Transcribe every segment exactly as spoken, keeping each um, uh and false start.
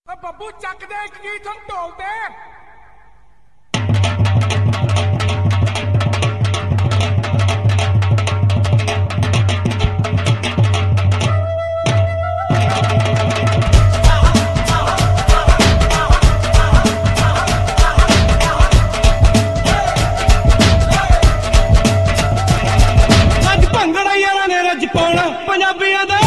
ਬੱਬੂ ਚੱਕ ਦੇ ਇੱਕ ਗੀਤ ਹੁਣ ਢੋਲ ਤੇ। ਅੱਜ ਭੰਗੜਾ ਯਾਰਾਂ ਨੇ ਰੱਜ ਪਾਉਣਾ ਪੰਜਾਬੀਆਂ ਦਾ।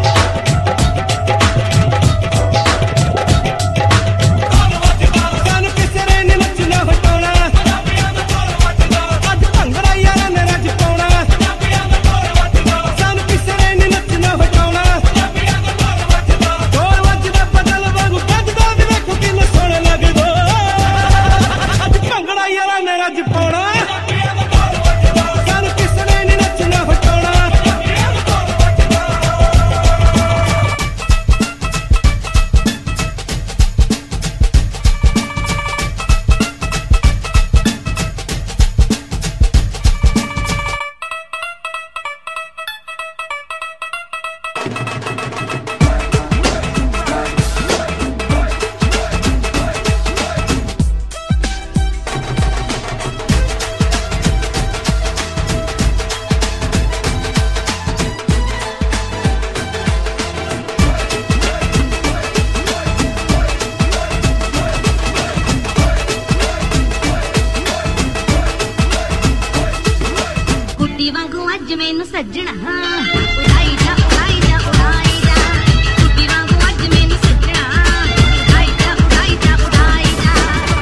ਅੱਜ ਮੈਨੂੰ ਸੱਜਣਾ ਉਡਾਈ ਜਾ ਉਡਾਈ ਜਾ ਉਡਾਈ ਜਾ ਕੁੱਤੀ ਵਾਂਗੂ ਅੱਜ ਮੈਨੂੰ ਸੱਜਣਾ ਉਡਾਈ ਜਾ ਉਡਾਈ ਜਾ ਉਡਾਈ ਜਾ।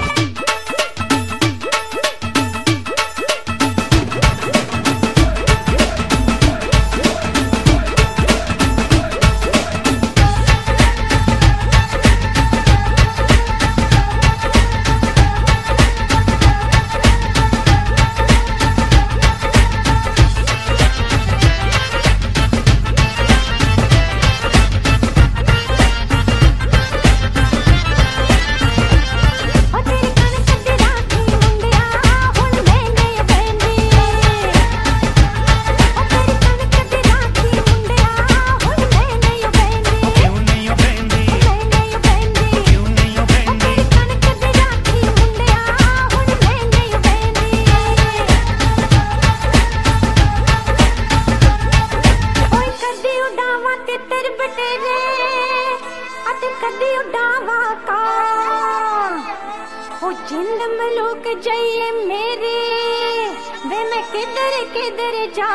जिंद मलूक जाइए मेरे वे मैं किधर किधर जा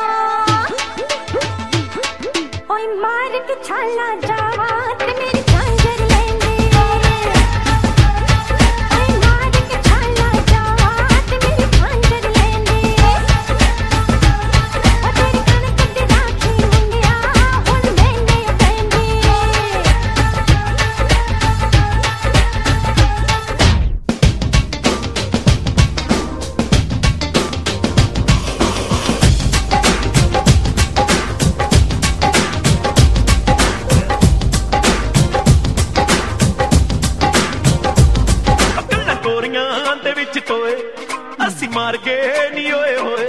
ओए मार के छाला जावा ते मेरी झांझर लेंगे ओए मार के छाला जावा ते मेरी झांझर लेंगे ओ तेरी कनक दी राखी मुंडिया हुन मैंने पैंदी। ਦੇ ਵਿੱਚ ਟੋਏ ਅਸੀਂ ਮਾਰ ਕੇ ਨਹੀਂ ਓਏ ਹੋਏ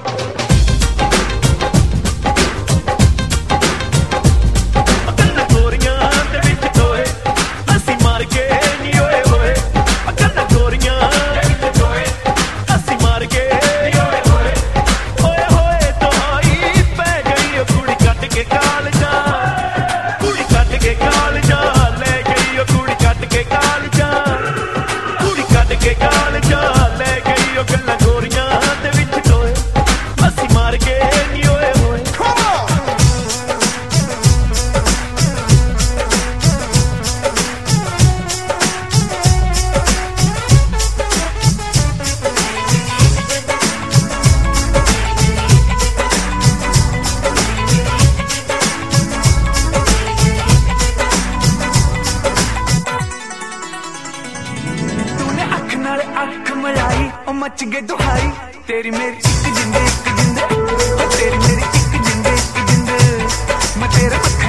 ਅੱਗਾਂ ਗੋਰੀਆਂ ਦੇ ਵਿੱਚ ਟੋਏ ਅਸੀਂ ਮਾਰ ਕੇ ਨਹੀਂ ਓਏ ਹੋਏ ਅੱਗਾਂ ਗੋਰੀਆਂ ਦੇ ਵਿੱਚ ਟੋਏ ਅਸੀਂ ਮਾਰ ਕੇ ਨਹੀਂ ਓਏ ਹੋਏ ਓਏ ਹੋਏ ਤੁਹਾਈ ਪੈ ਗਈ ਉਹ ਕੁੜੀ ਕੱਟ ਕੇ ਕਾਲ ਜਾ ਕੁੜੀ ਕੱਟ ਕੇ ਕਾਲ ਜਾ ਲੈ ਗਈ ਉਹ ਕੁੜੀ ਕੱਟ ਕੇ ਕਾਲ ਜਾ के गाल जा ले गई ओ गल्ला गोरियां दे विच टोए असी मार के नी ओए होए। अख मलाई ओ मच गए दुहाई तेरी मेरी एक जिंदे एक जिंदे तेरी मेरी एक जिंदे एक जिंदे मैं तेरा